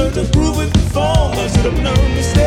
learned to groove with the form. I should have known this.